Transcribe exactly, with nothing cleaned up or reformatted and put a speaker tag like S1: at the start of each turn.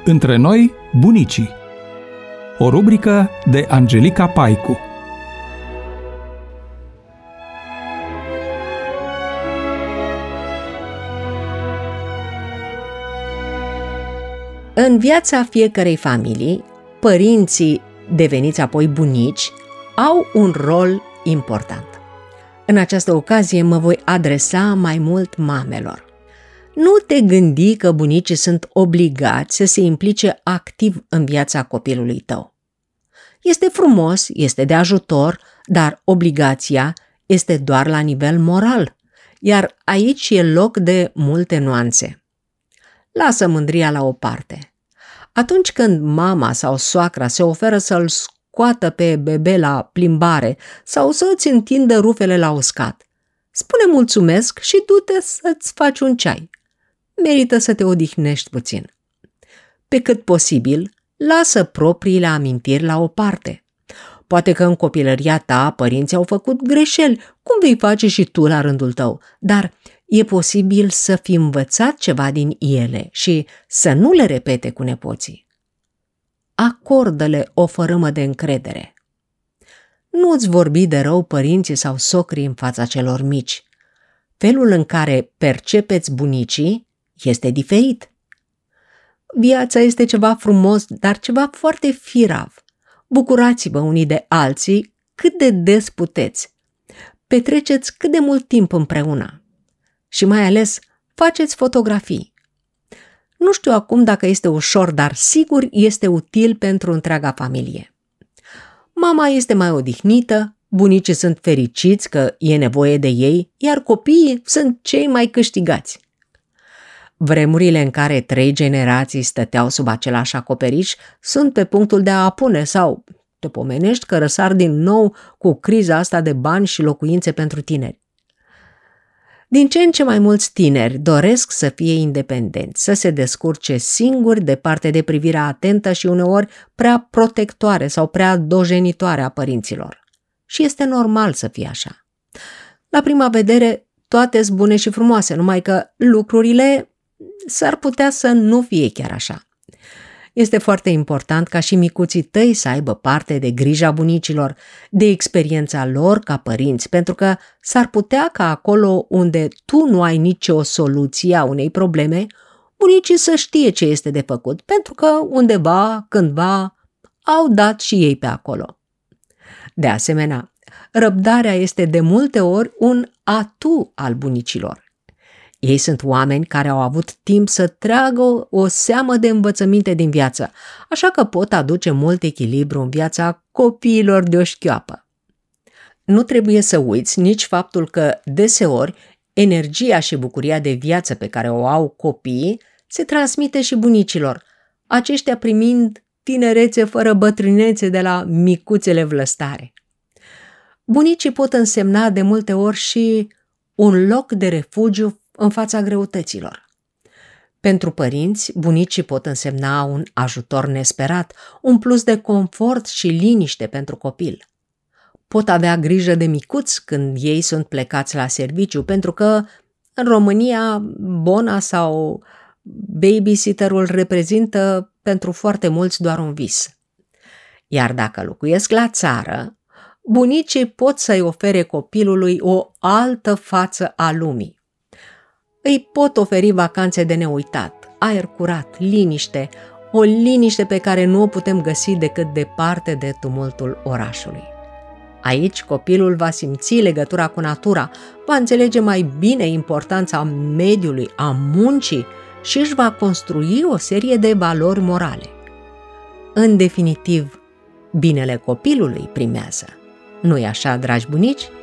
S1: Între noi, bunicii. O rubrică de Angelica Paicu.
S2: În viața fiecărei familii, părinții, deveniți apoi bunici, au un rol important. În această ocazie mă voi adresa mai mult mamelor. Nu te gândi că bunicii sunt obligați să se implice activ în viața copilului tău. Este frumos, este de ajutor, dar obligația este doar la nivel moral, iar aici e loc de multe nuanțe. Lasă mândria la o parte. Atunci când mama sau soacra se oferă să-l scoată pe bebe la plimbare sau să îți întindă rufele la uscat, spune mulțumesc și du-te să-ți faci un ceai. Merită să te odihnești puțin. Pe cât posibil, lasă propriile amintiri la o parte. Poate că în copilăria ta părinții au făcut greșeli, cum vei face și tu la rândul tău, dar e posibil să fi învățat ceva din ele și să nu le repete cu nepoții. Acordă-le o fărâmă de încredere. Nu-ți vorbi de rău părinții sau socrii în fața celor mici. Felul în care percepeți bunicii este diferit. Viața este ceva frumos, dar ceva foarte firav. Bucurați-vă unii de alții cât de des puteți. Petreceți cât de mult timp împreună. Și mai ales, faceți fotografii. Nu știu acum dacă este ușor, dar sigur este util pentru întreaga familie. Mama este mai odihnită, bunicii sunt fericiți că e nevoie de ei, iar copiii sunt cei mai câștigați. Vremurile în care trei generații stăteau sub același acoperiș sunt pe punctul de a apune sau te pomenești că răsar din nou cu criza asta de bani și locuințe pentru tineri. Din ce în ce mai mulți tineri doresc să fie independenți, să se descurce singuri departe de privirea atentă și uneori prea protectoare sau prea dojenitoare a părinților. Și este normal să fie așa. La prima vedere, toate sunt bune și frumoase, numai că lucrurile s-ar putea să nu fie chiar așa. Este foarte important ca și micuții tăi să aibă parte de grija bunicilor, de experiența lor ca părinți, pentru că s-ar putea ca acolo unde tu nu ai nicio soluție a unei probleme, bunicii să știe ce este de făcut, pentru că undeva, cândva, au dat și ei pe acolo. De asemenea, răbdarea este de multe ori un atu al bunicilor. Ei sunt oameni care au avut timp să tragă o seamă de învățăminte din viață, așa că pot aduce mult echilibru în viața copiilor de o șchioapă. Nu trebuie să uiți nici faptul că, deseori, energia și bucuria de viață pe care o au copiii se transmite și bunicilor, aceștia primind tinerețe fără bătrânețe de la micuțele vlăstare. Bunicii pot însemna de multe ori și un loc de refugiu în fața greutăților. Pentru părinți, bunicii pot însemna un ajutor nesperat, un plus de confort și liniște pentru copil. Pot avea grijă de micuți când ei sunt plecați la serviciu, pentru că în România bona sau babysitterul reprezintă pentru foarte mulți doar un vis. Iar dacă locuiesc la țară, bunicii pot să-i ofere copilului o altă față a lumii. Îi pot oferi vacanțe de neuitat, aer curat, liniște, o liniște pe care nu o putem găsi decât departe de tumultul orașului. Aici copilul va simți legătura cu natura, va înțelege mai bine importanța mediului, a muncii și își va construi o serie de valori morale. În definitiv, binele copilului primează. Nu-i așa, dragi bunici?